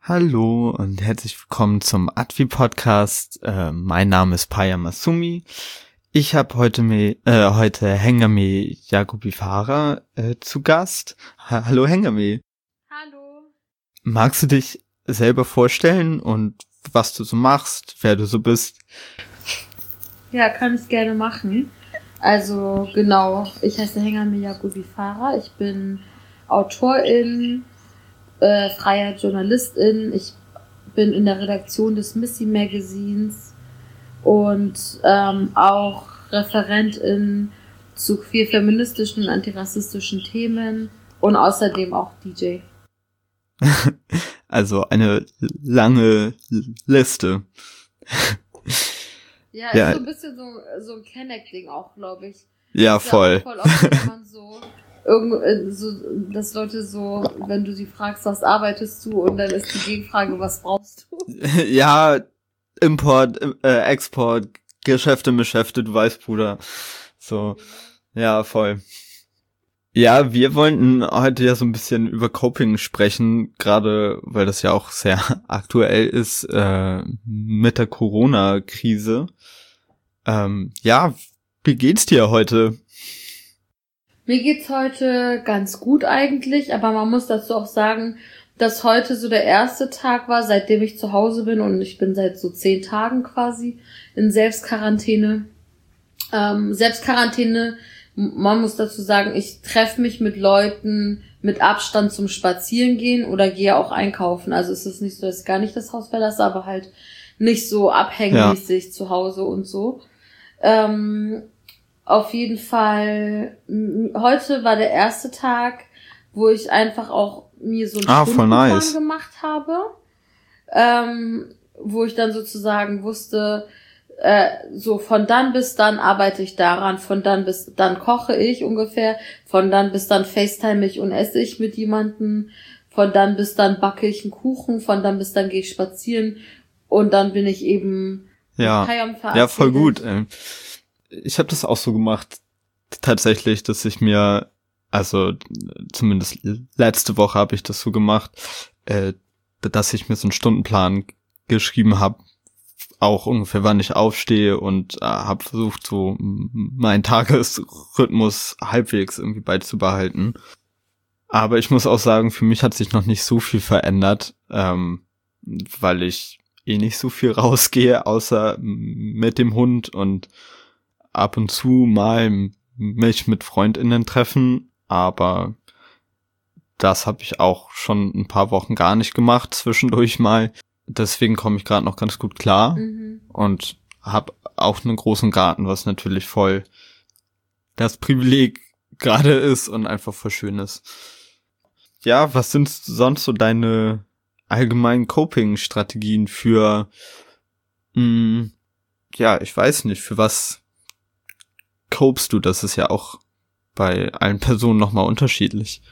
Hallo und herzlich willkommen zum Advi-Podcast. Mein Name ist Paya Masumi. Ich habe heute Hengame Jagobifara zu Gast. Hallo Hengame. Hallo. Magst du dich selber vorstellen und was du so machst, wer du so bist? Ja, kann ich gerne machen. Also genau, ich heiße Hengame Jagobifara. Ich bin Autorin, freie Journalistin. Ich bin in der Redaktion des Missy Magazins und auch Referentin zu queer-feministischen und antirassistischen Themen und außerdem auch DJ. Also eine lange Liste. Ja, ist so ein bisschen so ein Kenneck-Ding auch, glaube ich. Ja, voll. Ja, voll oft, wenn man so dass Leute so, wenn du sie fragst, was arbeitest du, und dann ist die Gegenfrage, was brauchst du? Ja, Import, Export, Geschäfte, du weißt, Bruder. So, ja, voll. Ja, wir wollten heute ja so ein bisschen über Coping sprechen, gerade weil das ja auch sehr aktuell ist mit der Corona-Krise. Ja, wie geht's dir heute? Mir geht's heute ganz gut eigentlich, aber man muss dazu auch sagen, dass heute so der erste Tag war, seitdem ich zu Hause bin, und ich bin seit so 10 Tagen quasi in Selbstquarantäne. Selbstquarantäne, man muss dazu sagen, ich treffe mich mit Leuten mit Abstand zum Spazierengehen oder gehe auch einkaufen. Also es ist nicht so, dass ich gar nicht das Haus verlasse, aber halt nicht so abhängig zu Hause und so. Auf jeden Fall, heute war der erste Tag, wo ich einfach auch mir so einen Stundenplan gemacht habe, wo ich dann sozusagen wusste, so von dann bis dann arbeite ich daran, von dann bis dann koche ich ungefähr, von dann bis dann FaceTime ich und esse ich mit jemandem, von dann bis dann backe ich einen Kuchen, von dann bis dann gehe ich spazieren und dann bin ich eben mit Payam verabredet. Ja, voll gut. Ich habe das auch so gemacht, tatsächlich, dass ich mir, also zumindest letzte Woche habe ich das so gemacht, dass ich mir so einen Stundenplan geschrieben habe, auch ungefähr wann ich aufstehe, und habe versucht, so meinen Tagesrhythmus halbwegs irgendwie beizubehalten. Aber ich muss auch sagen, für mich hat sich noch nicht so viel verändert, weil ich nicht so viel rausgehe, außer mit dem Hund und ab und zu mal mich mit FreundInnen treffen, aber das habe ich auch schon ein paar Wochen gar nicht gemacht, zwischendurch mal. Deswegen komme ich gerade noch ganz gut klar und habe auch einen großen Garten, was natürlich voll das Privileg gerade ist und einfach voll schön ist. Ja, was sind sonst so deine allgemeinen Coping-Strategien für, ja, ich weiß nicht, für was copest du? Das ist ja auch bei allen Personen nochmal unterschiedlich.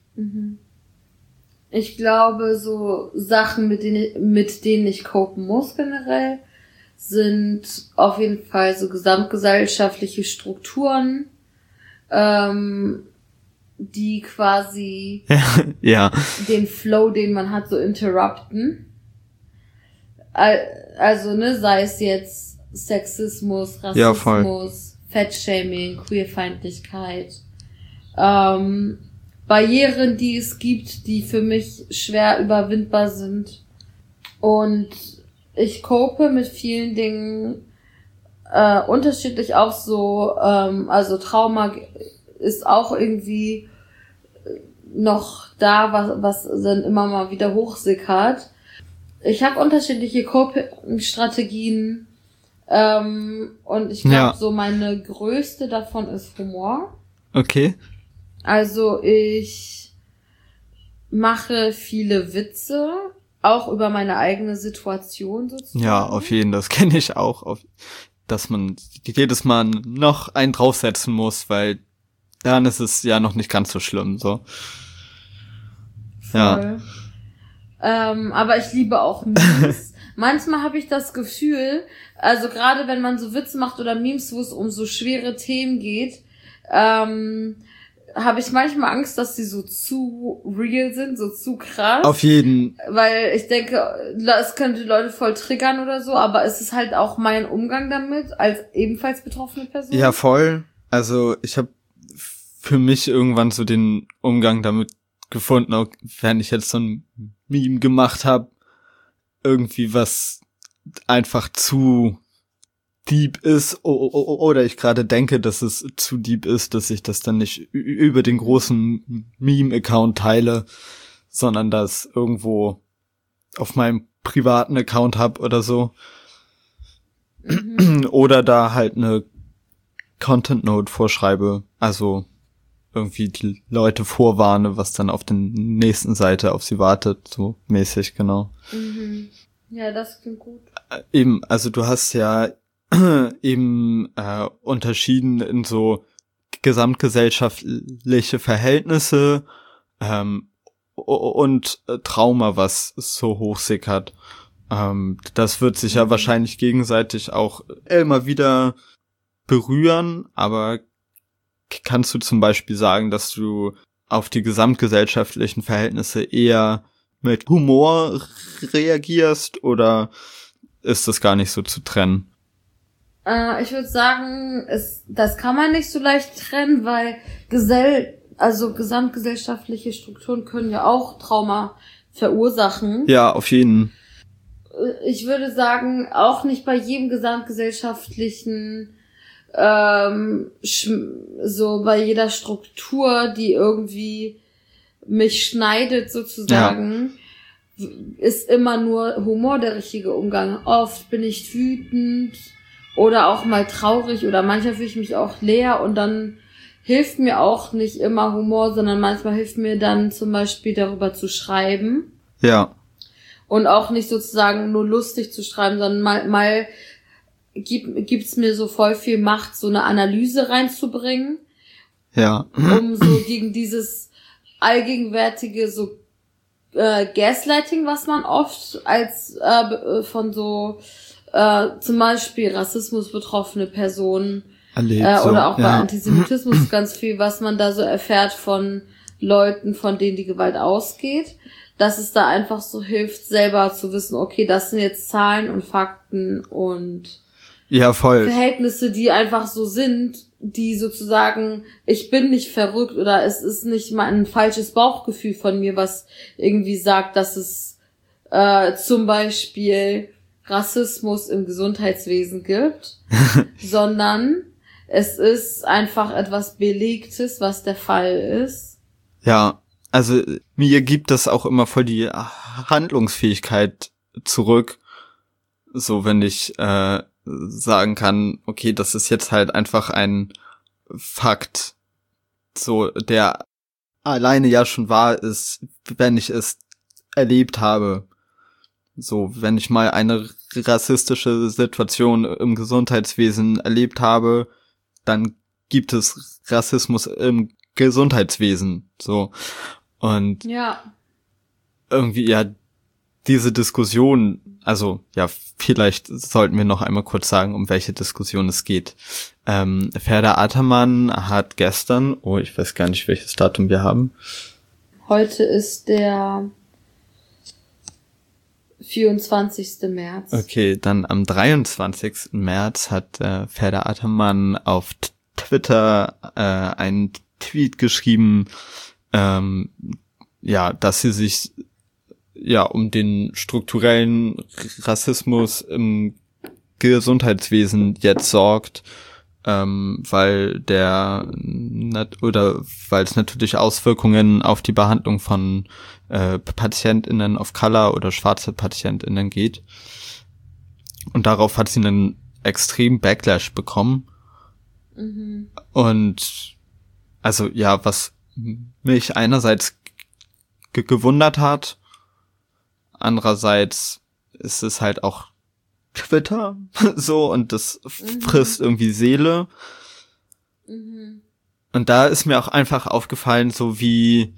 Ich glaube, so Sachen, mit denen ich copen muss generell, sind auf jeden Fall so gesamtgesellschaftliche Strukturen, die quasi den Flow, den man hat, so interrupten. Also, sei es jetzt Sexismus, Rassismus, Fettshaming, Queerfeindlichkeit, Barrieren, die es gibt, die für mich schwer überwindbar sind. Und ich cope mit vielen Dingen unterschiedlich auch so, also Trauma ist auch irgendwie noch da, was dann immer mal wieder hochsickert. Ich habe unterschiedliche Coping-Strategien, und ich glaube, so meine größte davon ist Humor. Okay. Also ich mache viele Witze, auch über meine eigene Situation sozusagen. Ja, auf jeden Fall, das kenne ich auch, dass man jedes Mal noch einen draufsetzen muss, weil dann ist es ja noch nicht ganz so schlimm, so. Voll. Ja. Aber ich liebe auch Memes. Manchmal habe ich das Gefühl, also gerade wenn man so Witze macht oder Memes, wo es um so schwere Themen geht, habe ich manchmal Angst, dass sie so zu real sind, so zu krass. Auf jeden. Weil ich denke, es könnte Leute voll triggern oder so, aber es ist halt auch mein Umgang damit, als ebenfalls betroffene Person. Ja, voll. Also ich habe für mich irgendwann so den Umgang damit gefunden, auch wenn ich jetzt so ein Meme gemacht habe, irgendwie was einfach zu deep ist oder ich gerade denke, dass es zu deep ist, dass ich das dann nicht über den großen Meme-Account teile, sondern das irgendwo auf meinem privaten Account hab oder so. Oder da halt eine Content Note vorschreibe, also irgendwie die Leute vorwarne, was dann auf der nächsten Seite auf sie wartet, so mäßig, genau. Ja, das klingt gut. Eben, also du hast ja eben unterschieden in so gesamtgesellschaftliche Verhältnisse und Trauma, was so hochsickert. Das wird sich ja wahrscheinlich gegenseitig auch immer wieder berühren, aber kannst du zum Beispiel sagen, dass du auf die gesamtgesellschaftlichen Verhältnisse eher mit Humor reagierst oder ist das gar nicht so zu trennen? Ich würde sagen, das kann man nicht so leicht trennen, weil gesamtgesellschaftliche Strukturen können ja auch Trauma verursachen. Ja, auf jeden. Ich würde sagen, auch nicht bei jedem gesamtgesellschaftlichen so bei jeder Struktur, die irgendwie mich schneidet sozusagen, ist immer nur Humor der richtige Umgang. Oft bin ich wütend oder auch mal traurig oder manchmal fühle ich mich auch leer und dann hilft mir auch nicht immer Humor, sondern manchmal hilft mir dann zum Beispiel darüber zu schreiben. Ja. Und auch nicht sozusagen nur lustig zu schreiben, sondern mal gibt's mir so voll viel Macht, so eine Analyse reinzubringen. Ja. Um so gegen dieses allgegenwärtige so Gaslighting, was man oft als von so zum Beispiel Rassismus betroffene Personen erlebt, oder auch bei Antisemitismus ganz viel, was man da so erfährt von Leuten, von denen die Gewalt ausgeht, dass es da einfach so hilft, selber zu wissen, okay, das sind jetzt Zahlen und Fakten und ja, voll. Verhältnisse, die einfach so sind, die sozusagen, ich bin nicht verrückt oder es ist nicht mal ein falsches Bauchgefühl von mir, was irgendwie sagt, dass es zum Beispiel Rassismus im Gesundheitswesen gibt, sondern es ist einfach etwas Belegtes, was der Fall ist. Ja, also mir gibt das auch immer voll die Handlungsfähigkeit zurück, so wenn ich sagen kann, okay, das ist jetzt halt einfach ein Fakt, so der alleine ja schon wahr ist, wenn ich es erlebt habe. So, wenn ich mal eine rassistische Situation im Gesundheitswesen erlebt habe, dann gibt es Rassismus im Gesundheitswesen, so. Und irgendwie ja diese Diskussion, also ja, vielleicht sollten wir noch einmal kurz sagen, um welche Diskussion es geht. Ferda Ataman hat gestern, ich weiß gar nicht, welches Datum wir haben. Heute ist der 24. März. Okay, dann am 23. März hat Ferda Ataman auf Twitter einen Tweet geschrieben, dass sie sich um den strukturellen Rassismus im Gesundheitswesen jetzt sorgt, weil es natürlich Auswirkungen auf die Behandlung von PatientInnen of Color oder schwarze PatientInnen geht. Und darauf hat sie einen extremen Backlash bekommen. Und also was mich einerseits gewundert hat, andererseits ist es halt auch Twitter so und das frisst irgendwie Seele. Und da ist mir auch einfach aufgefallen, so wie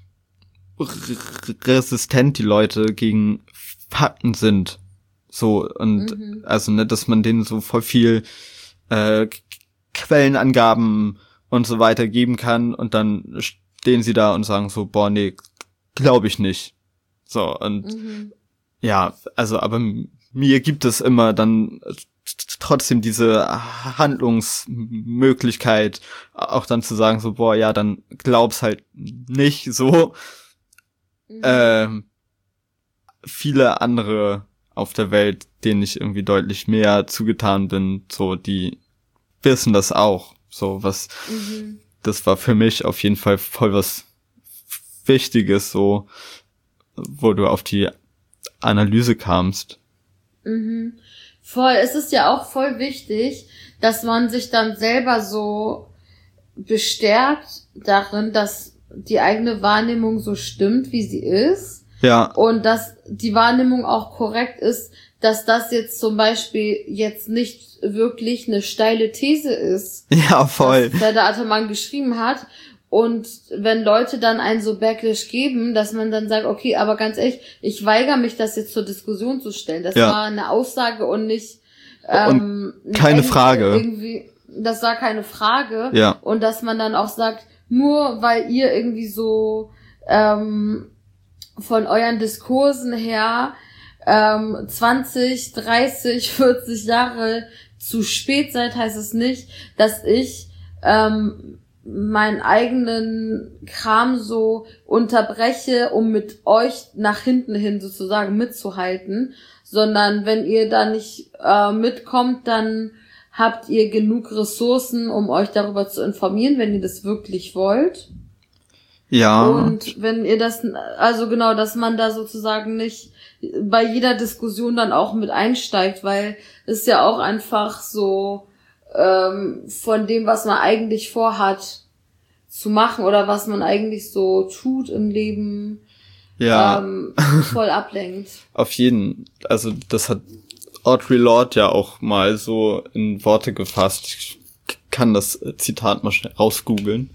resistent die Leute gegen Fakten sind. So, und also, dass man denen so voll viel Quellenangaben und so weiter geben kann und dann stehen sie da und sagen so, boah, nee, glaube ich nicht. So, und ja, also, aber mir gibt es immer dann trotzdem diese Handlungsmöglichkeit, auch dann zu sagen so, boah, ja, dann glaub's halt nicht so. Viele andere auf der Welt, denen ich irgendwie deutlich mehr zugetan bin, so, die wissen das auch. So, das war für mich auf jeden Fall voll was Wichtiges, so, wo du auf die Analyse kamst. Voll, es ist ja auch voll wichtig, dass man sich dann selber so bestärkt darin, dass die eigene Wahrnehmung so stimmt, wie sie ist. Ja. Und dass die Wahrnehmung auch korrekt ist, dass das jetzt zum Beispiel jetzt nicht wirklich eine steile These ist. Ja, voll. Was der Attermann geschrieben hat. Und wenn Leute dann einen so Backlash geben, dass man dann sagt, okay, aber ganz ehrlich, ich weigere mich, das jetzt zur Diskussion zu stellen. Das war eine Aussage und nicht und keine Frage. Irgendwie, das war keine Frage. Ja. Und dass man dann auch sagt, nur weil ihr irgendwie so von euren Diskursen her 20, 30, 40 Jahre zu spät seid, heißt es nicht, dass ich meinen eigenen Kram so unterbreche, um mit euch nach hinten hin sozusagen mitzuhalten, sondern wenn ihr da nicht mitkommt, dann habt ihr genug Ressourcen, um euch darüber zu informieren, wenn ihr das wirklich wollt. Ja. Und wenn ihr das, also genau, dass man da sozusagen nicht bei jeder Diskussion dann auch mit einsteigt, weil es ja auch einfach so von dem, was man eigentlich vorhat zu machen oder was man eigentlich so tut im Leben, voll ablenkt. Auf jeden, also das hat Audre Lorde ja auch mal so in Worte gefasst. Ich kann das Zitat mal schnell rausgoogeln.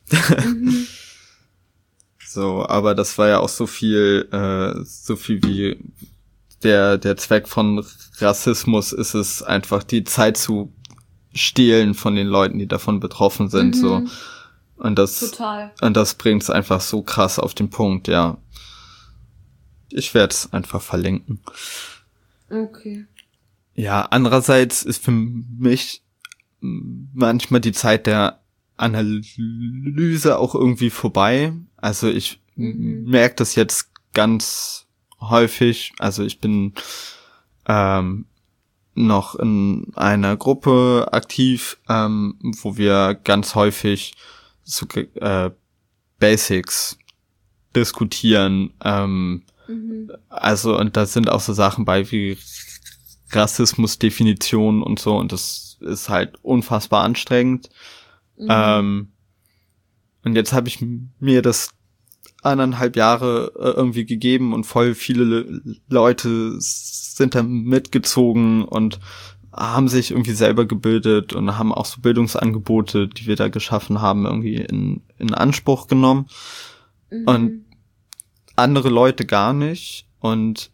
So, aber das war ja auch so viel wie der Zweck von Rassismus ist es einfach, die Zeit zu stehlen von den Leuten, die davon betroffen sind, so. Und das bringt es einfach so krass auf den Punkt, ja. Ich werde es einfach verlinken. Okay. Ja, andererseits ist für mich manchmal die Zeit der Analyse auch irgendwie vorbei. Also ich merke das jetzt ganz häufig. Also ich bin noch in einer Gruppe aktiv, wo wir ganz häufig so Basics diskutieren. Also, und da sind auch so Sachen bei wie Rassismusdefinitionen und so, und das ist halt unfassbar anstrengend. Und jetzt habe ich mir das 1,5 Jahre irgendwie gegeben und voll viele Leute sind da mitgezogen und haben sich irgendwie selber gebildet und haben auch so Bildungsangebote, die wir da geschaffen haben, irgendwie in Anspruch genommen. Und andere Leute gar nicht. Und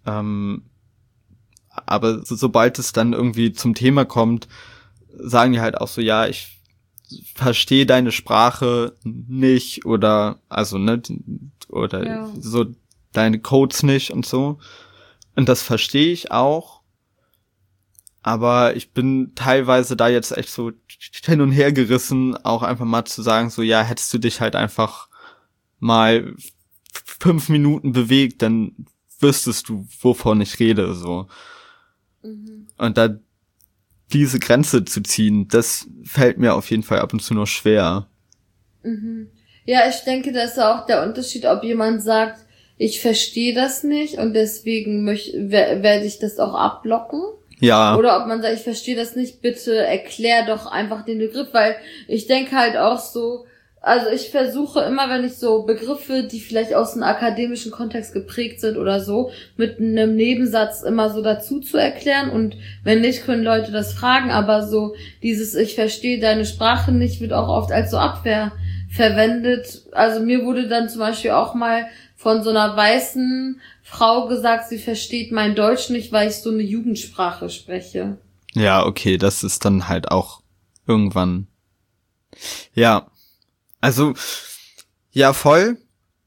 aber sobald es dann irgendwie zum Thema kommt, sagen die halt auch so, ja, ich verstehe deine Sprache nicht oder also ne oder so deine Codes nicht und so. Und das verstehe ich auch. Aber ich bin teilweise da jetzt echt so hin und her gerissen, auch einfach mal zu sagen, so, ja, hättest du dich halt einfach mal 5 Minuten bewegt, dann wüsstest du, wovon ich rede, so. Und da diese Grenze zu ziehen, das fällt mir auf jeden Fall ab und zu noch schwer. Ja, ich denke, das ist auch der Unterschied, ob jemand sagt, ich verstehe das nicht und deswegen werde ich das auch abblocken. Ja. Oder ob man sagt, ich verstehe das nicht, bitte erklär doch einfach den Begriff, weil ich denke halt auch so, also ich versuche immer, wenn ich so Begriffe, die vielleicht aus einem akademischen Kontext geprägt sind oder so, mit einem Nebensatz immer so dazu zu erklären, und wenn nicht, können Leute das fragen, aber so dieses ich verstehe deine Sprache nicht wird auch oft als so Abwehr verwendet. Also mir wurde dann zum Beispiel auch mal von so einer weißen Frau gesagt, sie versteht mein Deutsch nicht, weil ich so eine Jugendsprache spreche. Ja, okay, das ist dann halt auch irgendwann Ja, also, ja, voll.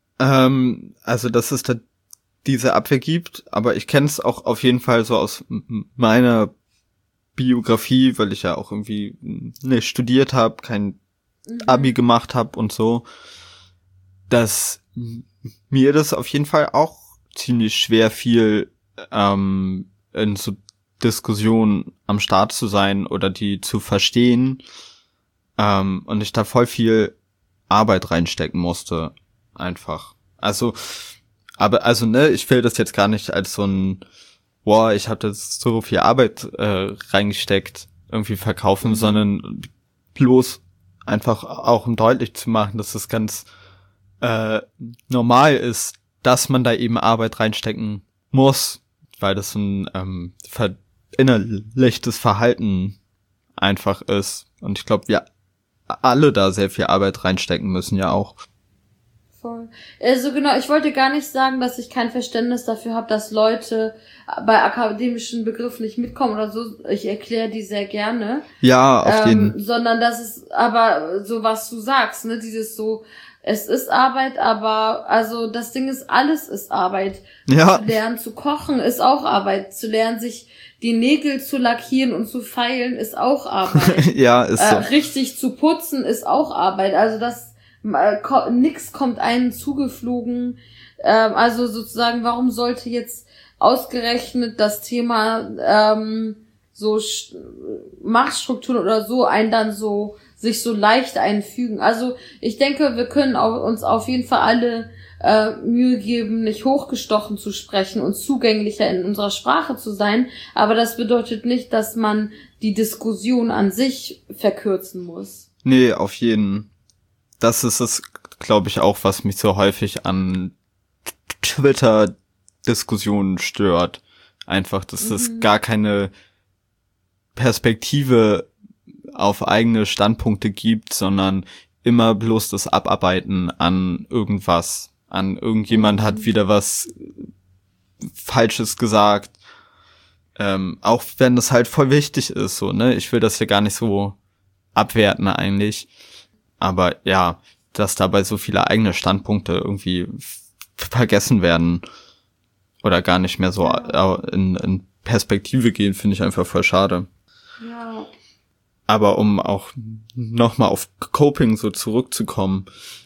Also, dass es da diese Abwehr gibt, aber ich kenne es auch auf jeden Fall so aus meiner Biografie, weil ich ja auch irgendwie nicht studiert habe, kein Abi gemacht habe und so, dass mir das auf jeden Fall auch ziemlich schwer fiel, in so Diskussionen am Start zu sein oder die zu verstehen, und ich da voll viel Arbeit reinstecken musste, einfach. Also, ne, ich will das jetzt gar nicht als so ein, boah, ich habe da so viel Arbeit reingesteckt, irgendwie verkaufen, sondern bloß einfach auch um deutlich zu machen, dass es ganz normal ist, dass man da eben Arbeit reinstecken muss, weil das ein verinnerlichtes Verhalten einfach ist. Und ich glaube, wir alle da sehr viel Arbeit reinstecken müssen, ja auch. Voll. Also genau, ich wollte gar nicht sagen, dass ich kein Verständnis dafür habe, dass Leute bei akademischen Begriffen nicht mitkommen oder so. Ich erkläre die sehr gerne. Ja, auf jeden. Sondern dass es aber so, was du sagst, ne, dieses so, es ist Arbeit, aber also das Ding ist, alles ist Arbeit. Ja. Zu lernen zu kochen ist auch Arbeit. Zu lernen, sich die Nägel zu lackieren und zu feilen ist auch Arbeit. Ja, ist so. Richtig zu putzen ist auch Arbeit. Also das nix kommt einem zugeflogen. Also sozusagen, warum sollte jetzt ausgerechnet das Thema so Machtstrukturen oder so einen dann so sich so leicht einfügen? Also ich denke, wir können uns auf jeden Fall alle Mühe geben, nicht hochgestochen zu sprechen und zugänglicher in unserer Sprache zu sein, aber das bedeutet nicht, dass man die Diskussion an sich verkürzen muss. Nee, auf jeden. Das ist es, glaube ich, auch, was mich so häufig an Twitter-Diskussionen stört. Einfach, dass es gar keine Perspektive auf eigene Standpunkte gibt, sondern immer bloß das Abarbeiten an irgendwas. An irgendjemand hat wieder was Falsches gesagt. Auch wenn das halt voll wichtig ist, so, ne? Ich will das hier gar nicht so abwerten eigentlich. Aber ja, dass dabei so viele eigene Standpunkte irgendwie vergessen werden oder gar nicht mehr so in Perspektive gehen, finde ich einfach voll schade. Ja. Aber um auch nochmal auf Coping so zurückzukommen,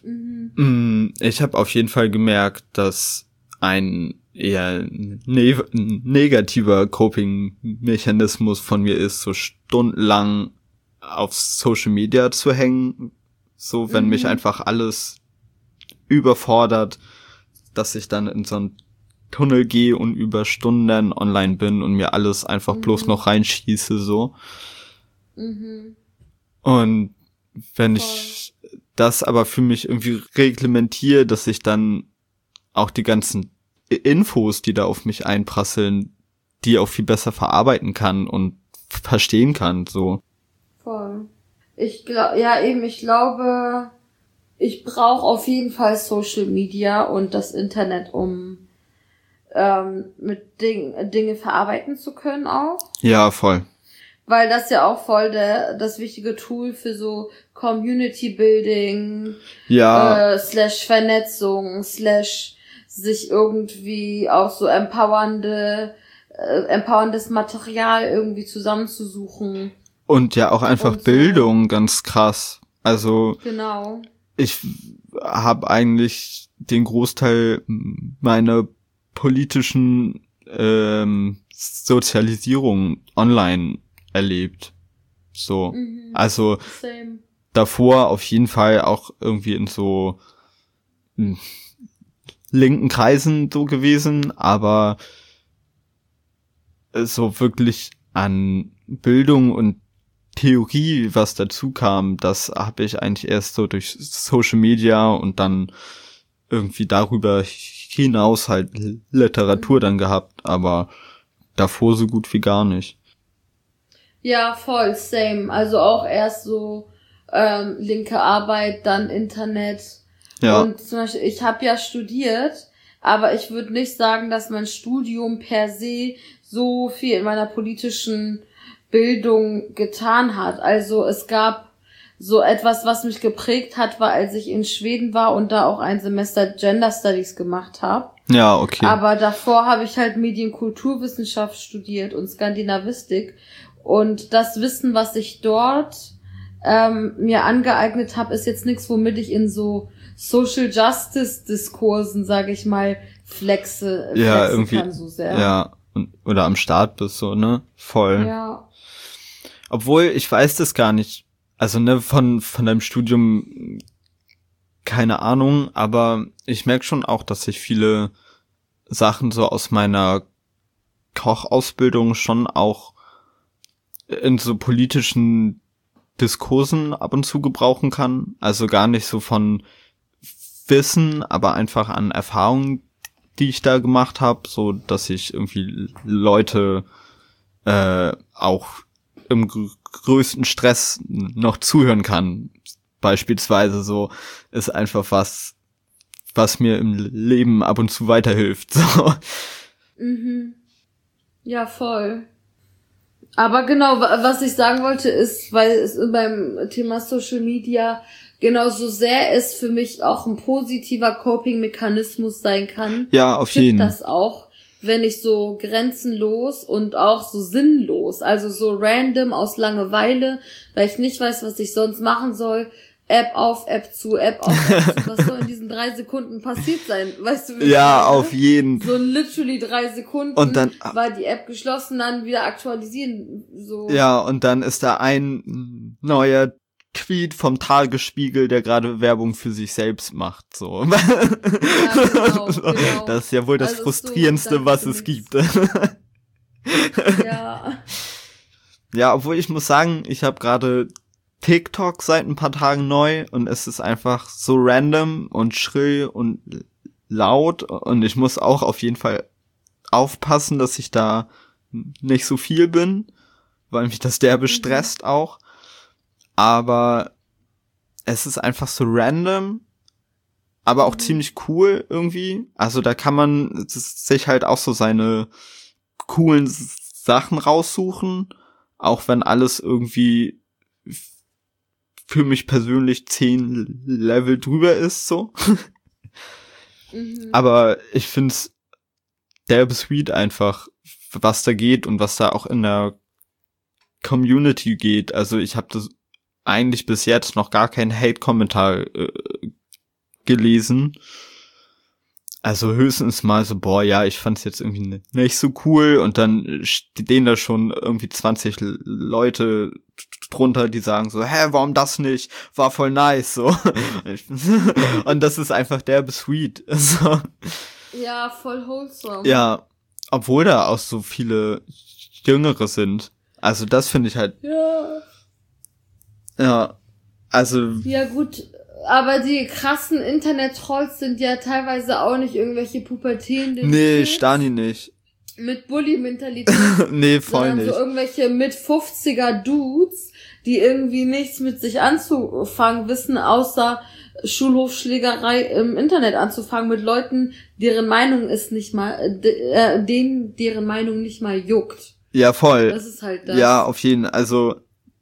ich habe auf jeden Fall gemerkt, dass ein eher negativer Coping-Mechanismus von mir ist, so stundenlang auf Social Media zu hängen, so wenn mich einfach alles überfordert, dass ich dann in so einen Tunnel gehe und über Stunden online bin und mir alles einfach bloß noch reinschieße, so. Und wenn ich das aber für mich irgendwie reglementiere, dass ich dann auch die ganzen Infos, die da auf mich einprasseln, die auch viel besser verarbeiten kann und verstehen kann, so. Voll. Ich glaube, ich brauche auf jeden Fall Social Media und das Internet, um mit Dinge verarbeiten zu können auch. Ja, voll. Weil das ja auch voll das wichtige Tool für so Community Building, slash Vernetzung, slash sich irgendwie auch so empowerndes Material irgendwie zusammenzusuchen. Und ja auch einfach so. Bildung, ganz krass. Also genau. Ich habe eigentlich den Großteil meiner politischen Sozialisierung online erlebt. So. Also Same. Davor auf jeden Fall auch irgendwie in so linken Kreisen so gewesen, aber so wirklich an Bildung und Theorie, was dazu kam, das habe ich eigentlich erst so durch Social Media und dann irgendwie darüber hinaus halt Literatur dann gehabt, aber davor so gut wie gar nicht. Ja, voll, same. Also auch erst so linke Arbeit, dann Internet. Ja. Und zum Beispiel, ich habe ja studiert, aber ich würde nicht sagen, dass mein Studium per se so viel in meiner politischen Bildung getan hat. Also es gab so etwas, was mich geprägt hat, war, als ich in Schweden war und da auch ein Semester Gender Studies gemacht habe. Ja, okay. Aber davor habe ich halt Medienkulturwissenschaft studiert und Skandinavistik. Und das Wissen, was ich dort mir angeeignet habe, ist jetzt nichts, womit ich in so Social Justice Diskursen, sage ich mal, flexen irgendwie, kann so sehr. Ja, oder am Start bist so, ne? Voll. Ja. Obwohl, ich weiß das gar nicht. Also, ne, von deinem Studium keine Ahnung, aber ich merke schon auch, dass ich viele Sachen so aus meiner Kochausbildung schon auch in so politischen Diskursen ab und zu gebrauchen kann. Also gar nicht so von Wissen, aber einfach an Erfahrungen, die ich da gemacht habe, so dass ich irgendwie Leute auch im größten Stress noch zuhören kann. Beispielsweise so ist einfach was mir im Leben ab und zu weiterhilft. So. Mhm. Ja, voll. Aber genau, was ich sagen wollte ist, weil es beim Thema Social Media genauso sehr es für mich auch ein positiver Coping-Mechanismus sein kann. Ja, auf jeden Fall. Das auch, wenn ich so grenzenlos und auch so sinnlos, also so random aus Langeweile, weil ich nicht weiß, was ich sonst machen soll, App auf, App zu, App auf, App zu. Was soll in diesen 3 Sekunden passiert sein? Weißt du, wie ja, auf jeden. So literally 3 Sekunden und dann war die App geschlossen, dann wieder aktualisieren. So. Ja, und dann ist da ein neuer Tweet vom Tagesspiegel, der gerade Werbung für sich selbst macht. So. Ja, genau. Das ist ja wohl das Frustrierendste, so, was es gibt. Ja. Ja, obwohl ich muss sagen, ich habe gerade TikTok seit ein paar Tagen neu und es ist einfach so random und schrill und laut und ich muss auch auf jeden Fall aufpassen, dass ich da nicht so viel bin, weil mich das derbe stresst auch. Aber es ist einfach so random, aber auch ziemlich cool irgendwie. Also da kann man sich halt auch so seine coolen Sachen raussuchen, auch wenn alles irgendwie für mich persönlich 10 Level drüber ist, so. Aber ich find's derbe sweet einfach, was da geht und was da auch in der Community geht. Also ich habe das eigentlich bis jetzt noch gar keinen Hate-Kommentar gelesen. Also höchstens mal so, boah, ja, ich fand's jetzt irgendwie nicht so cool und dann stehen da schon irgendwie 20 Leute drunter, die sagen so, warum das nicht? War voll nice, so. Und das ist einfach derbe sweet. So. Ja, voll wholesome. Ja, obwohl da auch so viele Jüngere sind. Also das finde ich halt. Ja, also. Ja, gut. Aber die krassen Internet-Trolls sind ja teilweise auch nicht irgendwelche pubertierenden Nee, Stani nicht. Mit Bully-Mentalität. Nee, voll nicht. So irgendwelche mit 50er Dudes, die irgendwie nichts mit sich anzufangen wissen, außer Schulhofschlägerei im Internet anzufangen mit Leuten, deren Meinung ist nicht mal, deren Meinung nicht mal juckt. Ja, voll. Das ist halt das. Ja, auf jeden Fall. Also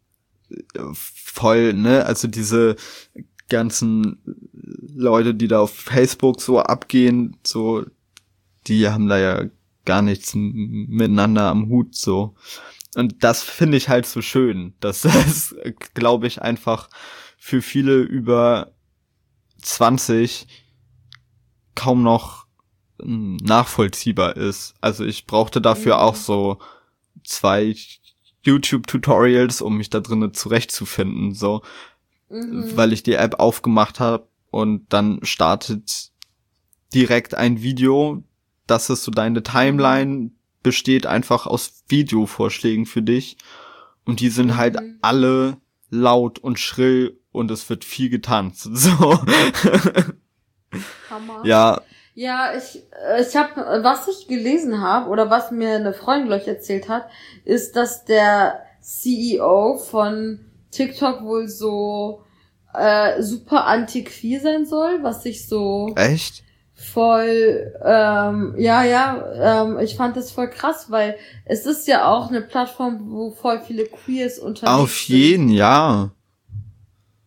voll, ne? Also diese ganzen Leute, die da auf Facebook so abgehen, so, die haben da ja gar nichts miteinander am Hut, so. Und das finde ich halt so schön, dass das, glaube ich, einfach für viele über 20 kaum noch nachvollziehbar ist. Also ich brauchte dafür auch so 2 YouTube-Tutorials, um mich da drinnen zurechtzufinden, so. Weil ich die App aufgemacht habe und dann startet direkt ein Video, dass es so deine Timeline besteht einfach aus Videovorschlägen für dich und die sind halt alle laut und schrill und es wird viel getanzt. So. Hammer. Ja. Ja, ich habe, was ich gelesen habe oder was mir eine Freundin gleich erzählt hat, ist, dass der CEO von TikTok wohl so super anti-queer sein soll, was ich so Echt? voll, ich fand das voll krass, weil es ist ja auch eine Plattform, wo voll viele Queers unterwegs sind. Auf jeden, ja.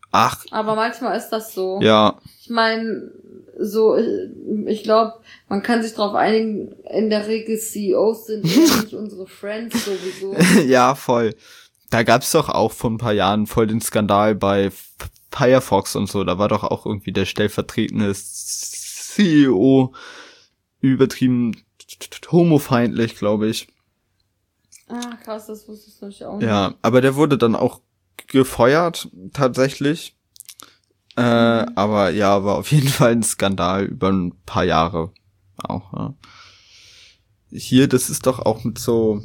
Ach. Aber manchmal ist das so. Ja. Ich meine, so, ich glaube, man kann sich darauf einigen, in der Regel CEOs sind eher nicht unsere Friends sowieso. Ja, voll. Da gab's doch auch vor ein paar Jahren voll den Skandal bei Firefox und so. Da war doch auch irgendwie der stellvertretende CEO übertrieben homofeindlich, glaube ich. Ah, krass, das wusste ich natürlich auch nicht. Ja, aber der wurde dann auch gefeuert, tatsächlich. Aber ja, war auf jeden Fall ein Skandal über ein paar Jahre auch. Ja. Hier, das ist doch auch mit so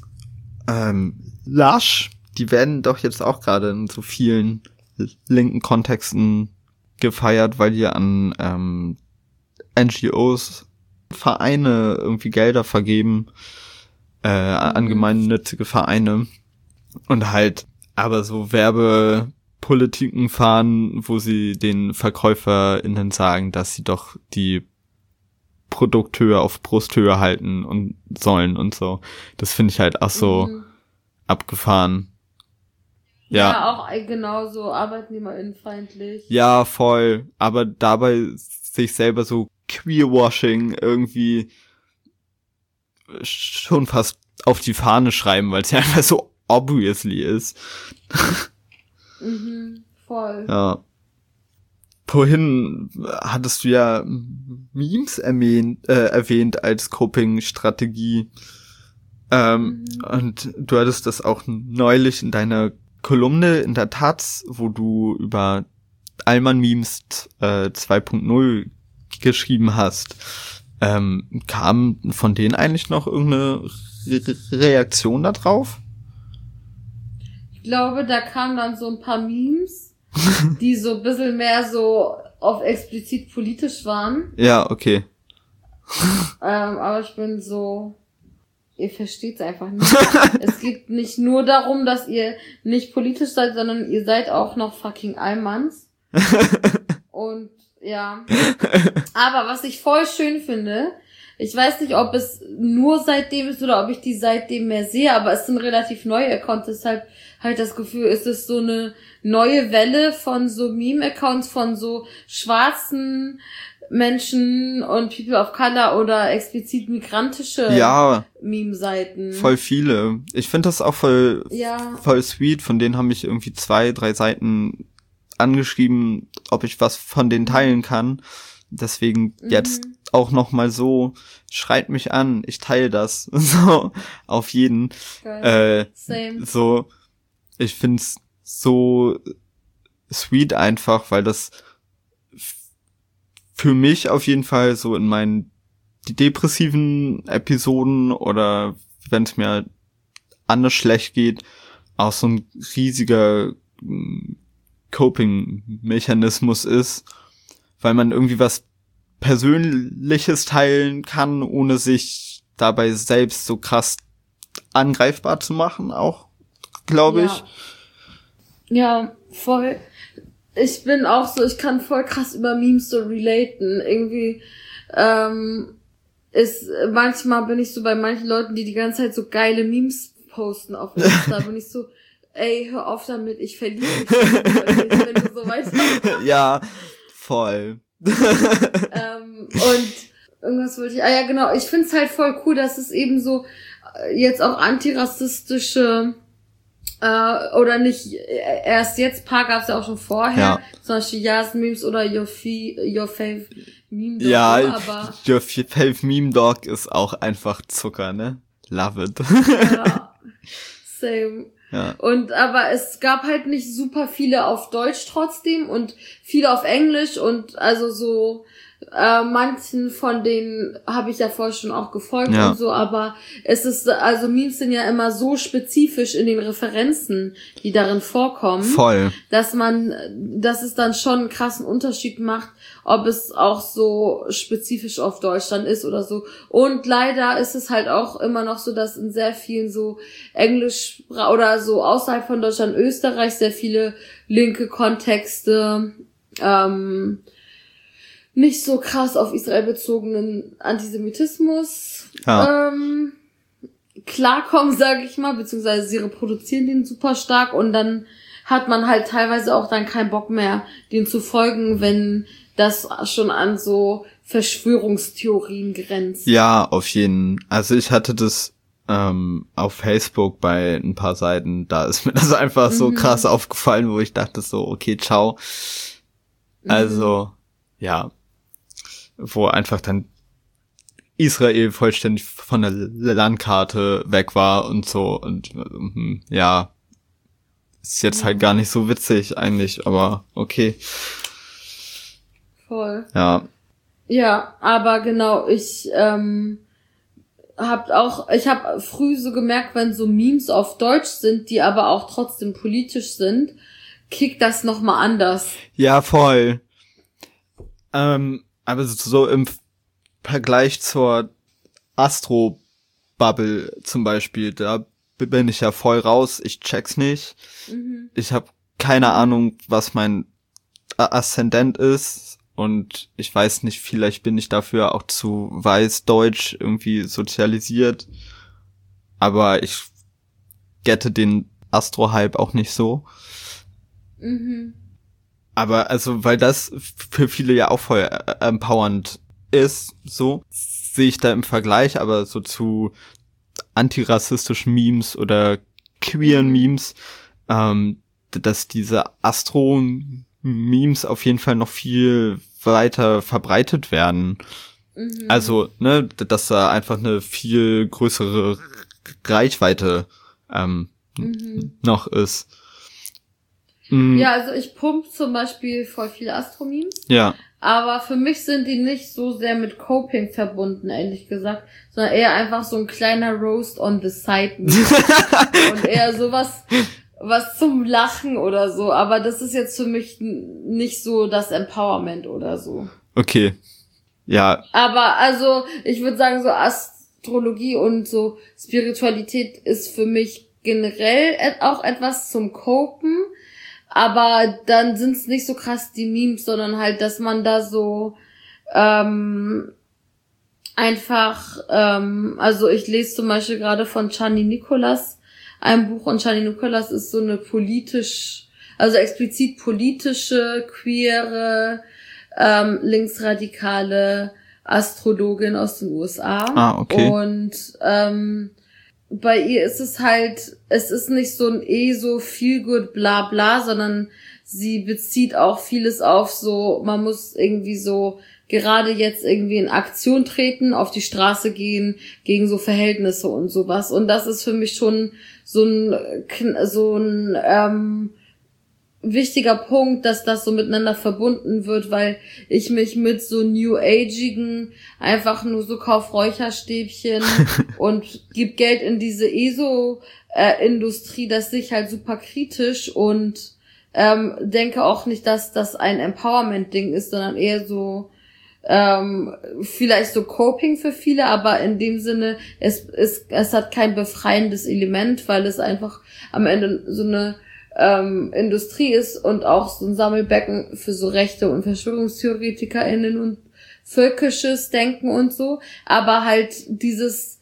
Lush, die werden doch jetzt auch gerade in so vielen linken Kontexten gefeiert, weil die an NGOs, Vereine irgendwie Gelder vergeben, an gemeinnützige Vereine und halt aber so Werbepolitiken fahren, wo sie den VerkäuferInnen sagen, dass sie doch die Produkthöhe auf Brusthöhe halten und sollen und so. Das finde ich halt auch so abgefahren. Ja, auch genauso arbeitnehmerinnenfeindlich. Ja, voll. Aber dabei sich selber so Queerwashing irgendwie schon fast auf die Fahne schreiben, weil es ja einfach so obviously ist. Voll. Ja. Vorhin hattest du ja Memes erwähnt als Coping-Strategie. Und du hattest das auch neulich in deiner Kolumne in der Taz, wo du über Allmann-Memes 2.0 geschrieben hast. Kam von denen eigentlich noch irgendeine Reaktion da drauf? Ich glaube, da kamen dann so ein paar Memes, die so ein bisschen mehr so auf explizit politisch waren. Ja, okay. Aber ich bin so, ihr versteht's einfach nicht. Es geht nicht nur darum, dass ihr nicht politisch seid, sondern ihr seid auch noch fucking Allmanns. Und ja. Aber was ich voll schön finde, ich weiß nicht, ob es nur seitdem ist oder ob ich die seitdem mehr sehe, aber es sind relativ neue Accounts, deshalb halt das Gefühl, ist es so eine neue Welle von so Meme-Accounts von so schwarzen Menschen und People of Color oder explizit migrantische Meme-Seiten. Voll viele. Ich finde das auch voll sweet. Von denen haben mich irgendwie 2-3 Seiten angeschrieben, ob ich was von denen teilen kann. Deswegen jetzt auch noch mal so, schreibt mich an, ich teile das. So, auf jeden. Same. So, ich find's so sweet einfach, weil das für mich auf jeden Fall so in meinen depressiven Episoden oder wenn es mir anders schlecht geht, auch so ein riesiger Coping-Mechanismus ist, weil man irgendwie was Persönliches teilen kann, ohne sich dabei selbst so krass angreifbar zu machen, auch, glaube ich. Ja, voll. Ich bin auch so, ich kann voll krass über Memes so relaten. Irgendwie, manchmal bin ich so bei manchen Leuten, die ganze Zeit so geile Memes posten auf Insta, bin ich so, ey, hör auf damit, ich verliere mich, wenn du so weiter. Ja, voll. Und irgendwas wollte ich, ja genau, ich find's halt voll cool, dass es eben so jetzt auch antirassistische oder nicht erst jetzt, paar gab's ja auch schon vorher, zum Beispiel Yas-Memes oder Your Fave Meme Dog. Ja, aber Your Fave Meme Dog ist auch einfach Zucker, ne? Love it. Ja, same. Ja. Aber es gab halt nicht super viele auf Deutsch trotzdem und viele auf Englisch und also so manchen von denen habe ich ja vorher schon auch gefolgt und so, aber es ist, also Memes sind ja immer so spezifisch in den Referenzen, die darin vorkommen, dass es dann schon einen krassen Unterschied macht, ob es auch so spezifisch auf Deutschland ist oder so. Und leider ist es halt auch immer noch so, dass in sehr vielen so Englisch oder so außerhalb von Deutschland, Österreich sehr viele linke Kontexte nicht so krass auf Israel bezogenen Antisemitismus klarkommen, sage ich mal, beziehungsweise sie reproduzieren den super stark und dann hat man halt teilweise auch dann keinen Bock mehr, denen zu folgen, wenn das schon an so Verschwörungstheorien grenzt. Ja, auf jeden. Also ich hatte das auf Facebook bei ein paar Seiten, da ist mir das einfach so krass aufgefallen, wo ich dachte so, okay, ciao. Also, ja, wo einfach dann Israel vollständig von der Landkarte weg war und so und ja, ist jetzt halt gar nicht so witzig eigentlich, aber okay. Voll. Ja. Ja, aber genau, ich habe früh so gemerkt, wenn so Memes auf Deutsch sind, die aber auch trotzdem politisch sind, kickt das nochmal anders. Ja, voll. Aber so im Vergleich zur Astro-Bubble zum Beispiel, da bin ich ja voll raus, ich check's nicht. Ich habe keine Ahnung, was mein Aszendent ist und ich weiß nicht, vielleicht bin ich dafür auch zu weiß-deutsch irgendwie sozialisiert, aber ich gette den Astro-Hype auch nicht so. Aber also, weil das für viele ja auch voll empowernd ist, so sehe ich da im Vergleich, aber so zu antirassistischen Memes oder queeren Memes, dass diese Astro-Memes auf jeden Fall noch viel weiter verbreitet werden. Also, ne, dass da einfach eine viel größere Reichweite noch ist. Ja, also ich pump zum Beispiel voll viele Astro-Memes. Ja. Aber für mich sind die nicht so sehr mit Coping verbunden, ehrlich gesagt, sondern eher einfach so ein kleiner Roast on the side. Und eher sowas, was zum Lachen oder so. Aber das ist jetzt für mich nicht so das Empowerment oder so. Okay. Ja. Aber also, ich würde sagen, so Astrologie und so Spiritualität ist für mich generell auch etwas zum Copen. Aber dann sind's nicht so krass die Memes, sondern halt, dass man da so einfach, also ich lese zum Beispiel gerade von Chani Nicholas ein Buch und Chani Nicholas ist so eine also explizit politische, queere, linksradikale Astrologin aus den USA. Ah, okay. Und bei ihr ist es halt, es ist nicht so ein so feel good bla bla, sondern sie bezieht auch vieles auf so, man muss irgendwie so gerade jetzt irgendwie in Aktion treten, auf die Straße gehen, gegen so Verhältnisse und sowas. Und das ist für mich schon so ein wichtiger Punkt, dass das so miteinander verbunden wird, weil ich mich mit so New Ageigen einfach nur so kauf Räucherstäbchen und gib Geld in diese ESO-Industrie, das sehe ich halt super kritisch und denke auch nicht, dass das ein Empowerment-Ding ist, sondern eher so vielleicht so Coping für viele, aber in dem Sinne, es hat kein befreiendes Element, weil es einfach am Ende so eine Industrie ist und auch so ein Sammelbecken für so Rechte und VerschwörungstheoretikerInnen und völkisches Denken und so, aber halt dieses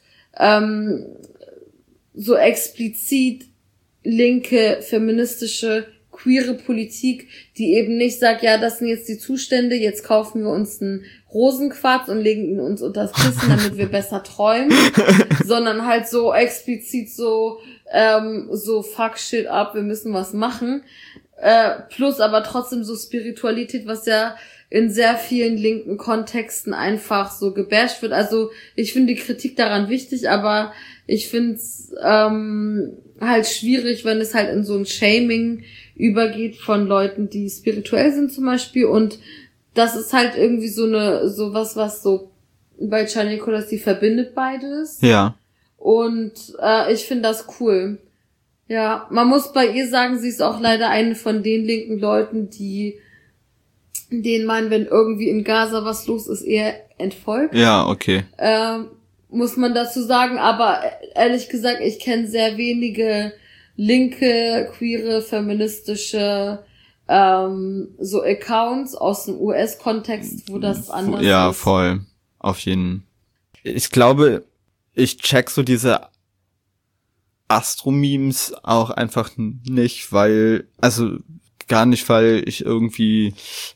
so explizit linke, feministische, queere Politik, die eben nicht sagt, ja, das sind jetzt die Zustände, jetzt kaufen wir uns einen Rosenquarz und legen ihn uns unters Kissen, damit wir besser träumen, sondern halt so explizit so fuck shit up, wir müssen was machen, plus aber trotzdem so Spiritualität, was ja in sehr vielen linken Kontexten einfach so gebasht wird. Also ich finde die Kritik daran wichtig, aber ich finde es halt schwierig, wenn es halt in so ein Shaming übergeht von Leuten, die spirituell sind zum Beispiel. Und das ist halt irgendwie was so bei Chani Nicholas, die verbindet beides. Ja. Und ich finde das cool. Ja, man muss bei ihr sagen, sie ist auch leider eine von den linken Leuten, denen man, wenn irgendwie in Gaza was los ist, eher entfolgt. Ja, okay. Muss man dazu sagen, aber ehrlich gesagt, ich kenne sehr wenige linke, queere, feministische so Accounts aus dem US-Kontext, wo das anders ist. Ja, voll. Auf jeden. Ich glaube, ich check so diese Astro-Memes auch einfach nicht, weil, also gar nicht, weil ich irgendwie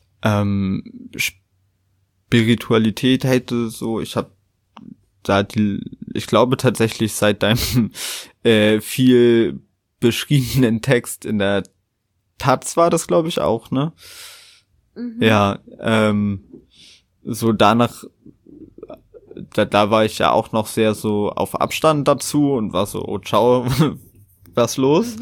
Spiritualität hätte, so, ich habe ich glaube tatsächlich seit deinem viel beschriebenen Text in der Taz war das, glaube ich, auch, ne? Mhm. Ja, so danach, da war ich ja auch noch sehr so auf Abstand dazu und war so, oh, ciao, was los?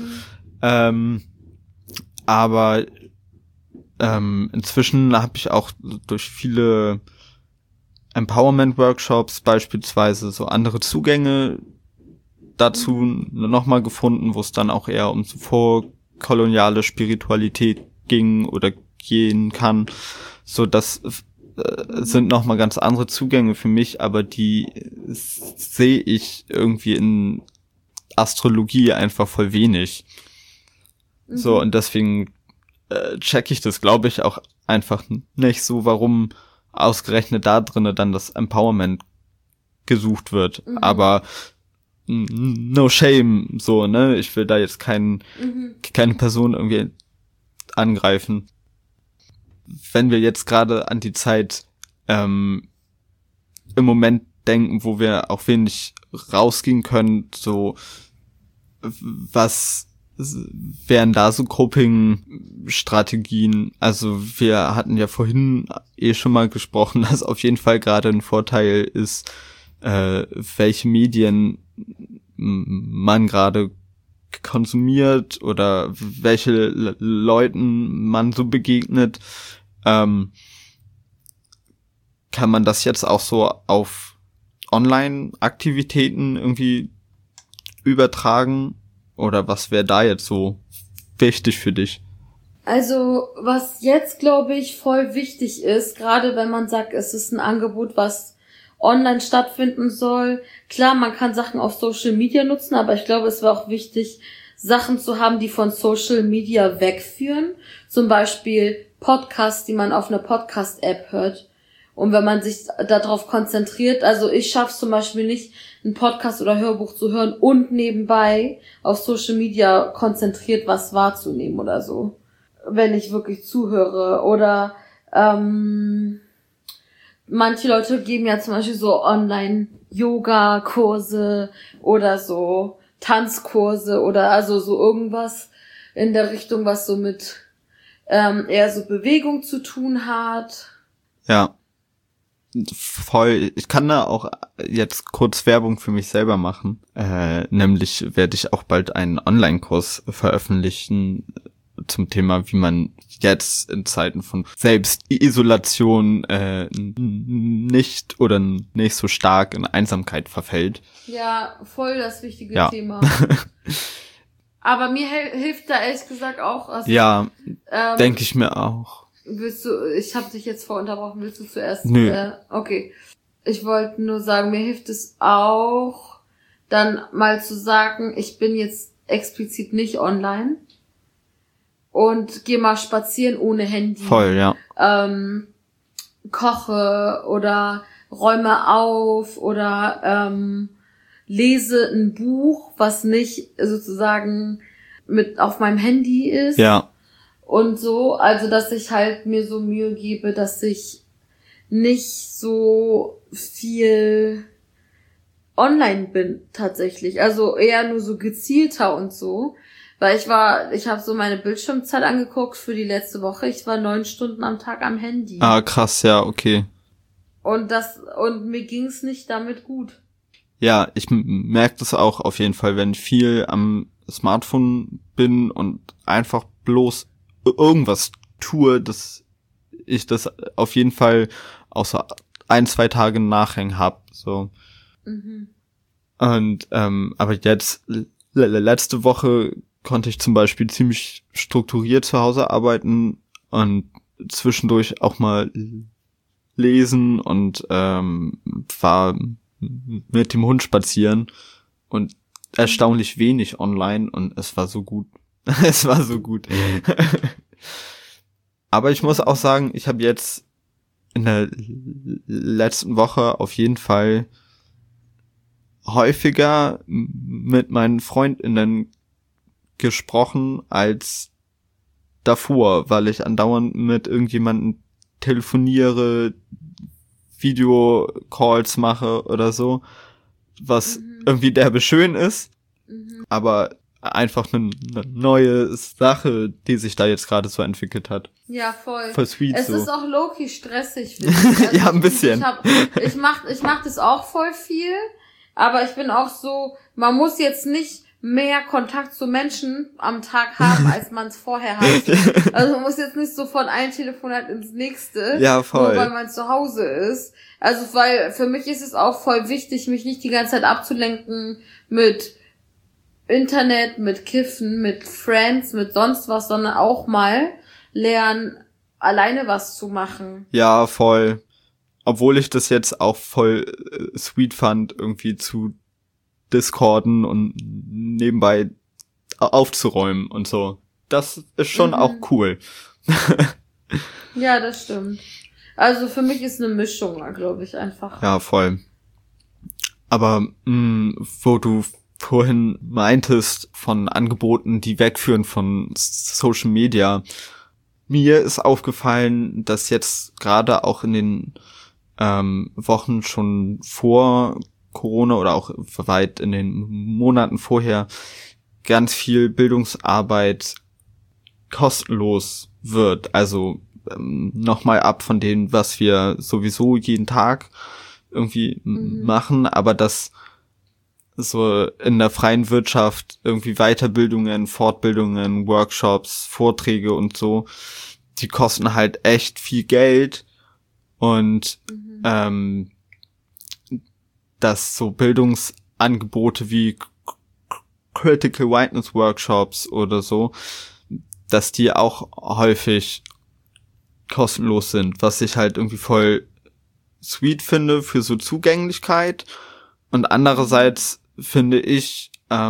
Aber inzwischen habe ich auch durch viele Empowerment-Workshops beispielsweise so andere Zugänge dazu nochmal gefunden, wo es dann auch eher um so vorkoloniale Spiritualität ging oder gehen kann. So, das sind nochmal ganz andere Zugänge für mich, aber die sehe ich irgendwie in Astrologie einfach voll wenig. So, und deswegen check ich das, glaube ich, auch einfach nicht so, warum ausgerechnet da drinne dann das Empowerment gesucht wird. Aber no shame, so, ne? Ich will da jetzt keine Person irgendwie angreifen. Wenn wir jetzt gerade an die Zeit im Moment denken, wo wir auch wenig rausgehen können, so, was wären da so Coping-Strategien? Also wir hatten ja vorhin schon mal gesprochen, dass auf jeden Fall gerade ein Vorteil ist, welche Medien man gerade konsumiert oder welche Leuten man so begegnet. Kann man das jetzt auch so auf Online-Aktivitäten irgendwie übertragen? Oder was wäre da jetzt so wichtig für dich? Also, was jetzt, glaube ich, voll wichtig ist, gerade wenn man sagt, es ist ein Angebot, was online stattfinden soll. Klar, man kann Sachen auf Social Media nutzen, aber ich glaube, es wäre auch wichtig, Sachen zu haben, die von Social Media wegführen. Zum Beispiel Podcasts, die man auf einer Podcast-App hört. Und wenn man sich darauf konzentriert, also ich schaff's zum Beispiel nicht, einen Podcast oder Hörbuch zu hören und nebenbei auf Social Media konzentriert was wahrzunehmen oder so, wenn ich wirklich zuhöre. Oder manche Leute geben ja zum Beispiel so Online-Yoga-Kurse oder so Tanzkurse oder also so irgendwas in der Richtung, was so mit eher so Bewegung zu tun hat. Ja, voll. Ich kann da auch jetzt kurz Werbung für mich selber machen. Nämlich werde ich auch bald einen Online-Kurs veröffentlichen zum Thema, wie man jetzt in Zeiten von Selbstisolation nicht oder nicht so stark in Einsamkeit verfällt. Ja, voll das wichtige Ja. Thema. Aber mir hilft da ehrlich gesagt auch. Also, Ja, denke ich mir auch. Ich habe dich jetzt vorunterbrochen, willst du zuerst? Nö. Okay. Ich wollte nur sagen, mir hilft es auch, dann mal zu sagen, ich bin jetzt explizit nicht online und gehe mal spazieren ohne Handy. Voll, ja. Koche oder räume auf oder lese ein Buch, was nicht sozusagen mit auf meinem Handy ist. Ja. Und so, also dass ich halt mir so Mühe gebe, dass ich nicht so viel online bin tatsächlich. Also eher nur so gezielter und so. Weil ich habe so meine Bildschirmzeit angeguckt für die letzte Woche. Ich war 9 Stunden am Tag am Handy. Ah, krass, ja, okay. Und mir ging's nicht damit gut. Ja, ich merke das auch auf jeden Fall, wenn ich viel am Smartphone bin und einfach bloß irgendwas tue, dass ich das auf jeden Fall auch so 1-2 Tage Nachhängen hab, so. Und aber jetzt letzte Woche konnte ich zum Beispiel ziemlich strukturiert zu Hause arbeiten und zwischendurch auch mal lesen und war mit dem Hund spazieren und erstaunlich wenig online und es war so gut. Es war so gut. Aber ich muss auch sagen, ich habe jetzt in der letzten Woche auf jeden Fall häufiger mit meinen FreundInnen gesprochen als davor, weil ich andauernd mit irgendjemandem telefoniere, Videocalls mache oder so, was irgendwie derbe schön ist, aber einfach eine neue Sache, die sich da jetzt gerade so entwickelt hat. Ja, voll. Voll sweet es so. ist auch low-key stressig, finde ich. Also ja, ein bisschen. Ich mach das auch voll viel, aber ich bin auch so, man muss jetzt nicht mehr Kontakt zu Menschen am Tag haben, als man es vorher hatte. Also man muss jetzt nicht so von einem Telefonat ins nächste, ja, voll. nur weil man zu Hause ist. Also weil für mich ist es auch voll wichtig, mich nicht die ganze Zeit abzulenken mit Internet, mit Kiffen, mit Friends, mit sonst was, sondern auch mal lernen, alleine was zu machen. Ja, voll. Obwohl ich das jetzt auch voll sweet fand, irgendwie zu Discorden und nebenbei aufzuräumen und so. Das ist schon auch cool. Ja, das stimmt. Also für mich ist eine Mischung, glaube ich, einfach. Ja, voll. Aber wo du vorhin meintest von Angeboten, die wegführen von Social Media, mir ist aufgefallen, dass jetzt gerade auch in den Wochen schon vor Corona oder auch weit in den Monaten vorher ganz viel Bildungsarbeit kostenlos wird. Also nochmal ab von dem, was wir sowieso jeden Tag irgendwie machen, aber dass so in der freien Wirtschaft irgendwie Weiterbildungen, Fortbildungen, Workshops, Vorträge und so, die kosten halt echt viel Geld und dass so Bildungsangebote wie Critical Whiteness Workshops oder so, dass die auch häufig kostenlos sind, was ich halt irgendwie voll sweet finde für so Zugänglichkeit. Und andererseits finde ich,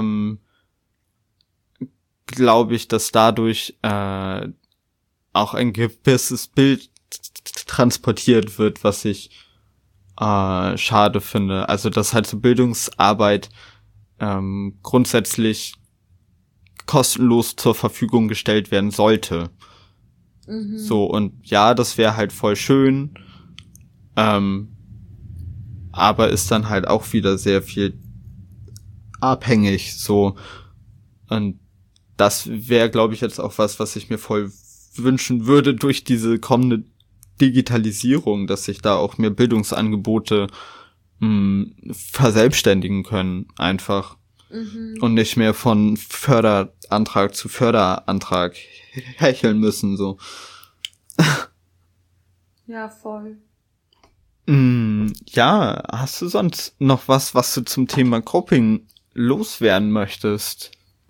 glaube ich, dass dadurch auch ein gewisses Bild transportiert wird, was ich schade finde. Also dass halt so Bildungsarbeit grundsätzlich kostenlos zur Verfügung gestellt werden sollte. So, und ja, das wäre halt voll schön, aber ist dann halt auch wieder sehr viel abhängig, so. Und das wäre, glaube ich, jetzt auch was ich mir voll wünschen würde durch diese kommende Digitalisierung, dass sich da auch mehr Bildungsangebote verselbstständigen können, einfach. Und nicht mehr von Förderantrag zu Förderantrag hecheln müssen, so. Ja, voll. Ja, hast du sonst noch was du zum Thema Coping loswerden möchtest?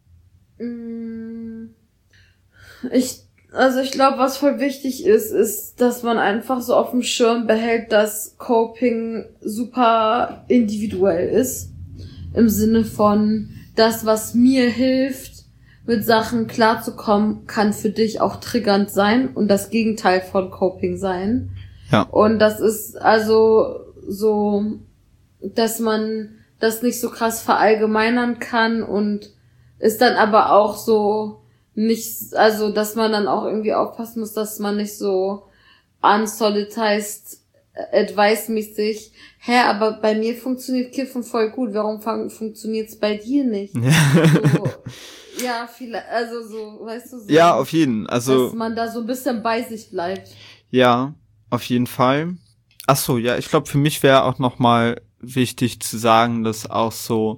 Ich glaube, was voll wichtig ist, dass man einfach so auf dem Schirm behält, dass Coping super individuell ist. Im Sinne von, das, was mir hilft, mit Sachen klarzukommen, kann für dich auch triggernd sein und das Gegenteil von Coping sein. Ja. Und das ist also so, dass man das nicht so krass verallgemeinern kann und ist dann aber auch so nicht, also dass man dann auch irgendwie aufpassen muss, dass man nicht so unsolidized advice-mäßig, aber bei mir funktioniert Kiffen voll gut, warum funktioniert's bei dir nicht? So, ja, vielleicht, also so, weißt du, so. Ja, auf jeden, also. Dass man da so ein bisschen bei sich bleibt. Ja, auf jeden Fall. Ach so, ja, ich glaube, für mich wäre auch nochmal wichtig zu sagen, dass auch so,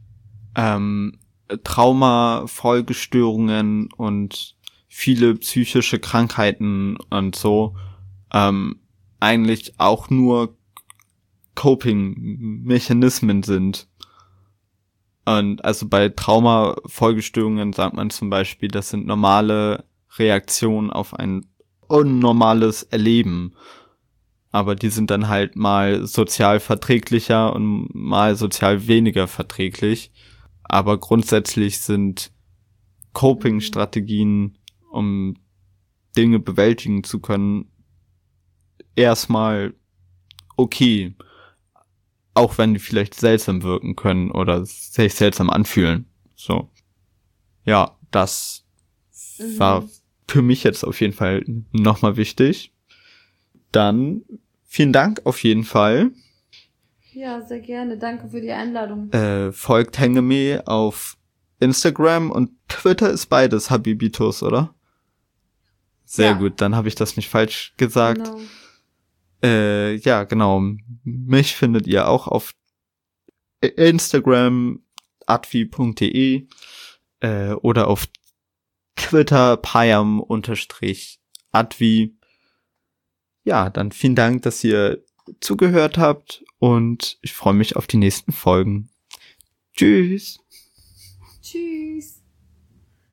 Trauma, Folgestörungen und viele psychische Krankheiten und so, eigentlich auch nur Coping-Mechanismen sind. Und also bei Trauma-Folgestörungen sagt man zum Beispiel, das sind normale Reaktionen auf ein unnormales Erleben. Aber die sind dann halt mal sozial verträglicher und mal sozial weniger verträglich. Aber grundsätzlich sind Coping-Strategien, um Dinge bewältigen zu können, erstmal okay. auch wenn die vielleicht seltsam wirken können oder sich seltsam anfühlen. So. Ja, das war für mich jetzt auf jeden Fall nochmal wichtig. Dann vielen Dank auf jeden Fall. Ja, sehr gerne. Danke für die Einladung. Folgt Hengeme auf Instagram und Twitter ist beides Habibitus, oder? Sehr gut, dann habe ich das nicht falsch gesagt. Genau. Ja, genau. Mich findet ihr auch auf Instagram advi.de oder auf Twitter payam_advi. Ja, dann vielen Dank, dass ihr zugehört habt und ich freue mich auf die nächsten Folgen. Tschüss. Tschüss.